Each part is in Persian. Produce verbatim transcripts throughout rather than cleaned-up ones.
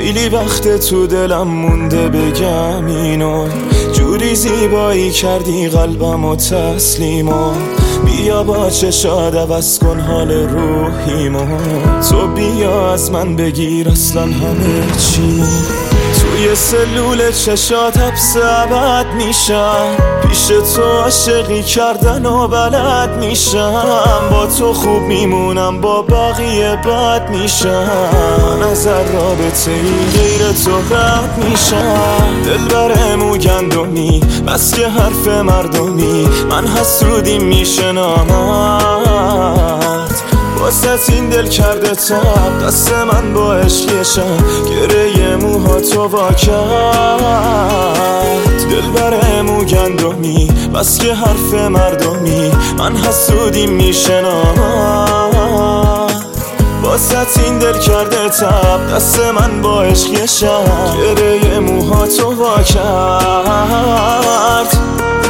خیلی وقت تو دلم مونده بگم اینو، جوری زیبایی کردی قلبمو تسلیمو. بیا با چشات عوض کن حال روحیمو، تو بیا از من بگیر اصلا همه چی. توی سلول چشات حبس ابد میشم، پیش تو عاشقی کردن و بلد میشم. با تو خوب میمونم با بقیه بد میشم، من از رابطه ای غیر تو رد میشم. دل برمو گندمی بس که حرف مردمی، من حسودی میشنامت. واسه این دل کرده تب دست من با عشقشم، گره موها تو وا کرد. دل برمو گندمی بس که حرف مردمی، من حسودی میشنامت. واسه این دل کرده تب دست من با عشقشم، گره موها تو وا کرد.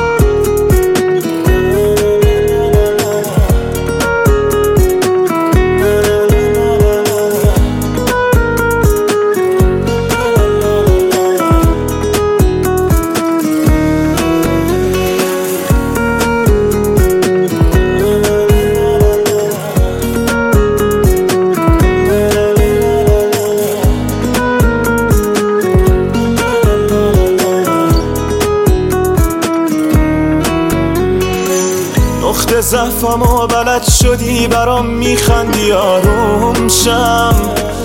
نقطه ضعفمو بلد شدی برام میخندی آروم شم.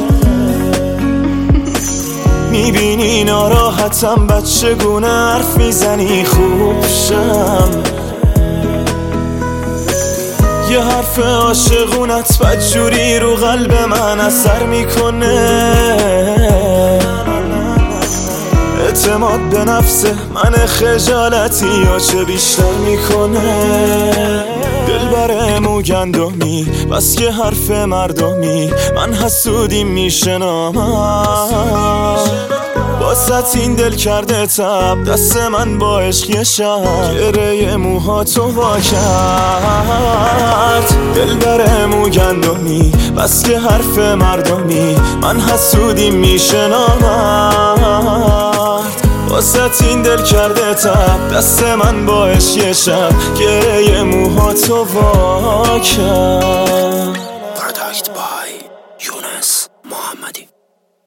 میبینی ناراحتم بچه گونه حرف میزنی خوب شم. یه حرف عاشقونت بدجوری رو قلب من اثر میکنه. اعتماد به نفسه من خجالتی یا چه بیشتر میکنه. دل برمو گندمی بس که حرف مردمی، من حسودی میشنامم. واسه این دل کرده تب دست من با عشقشم، گره موها تو وا کرد. دل برمو گندمی بس که حرف مردمی، من حسودی میشنامم. واسه این دل کرده تب دست من با عشقشم، گره موها تو وا کرد. Product by یونس.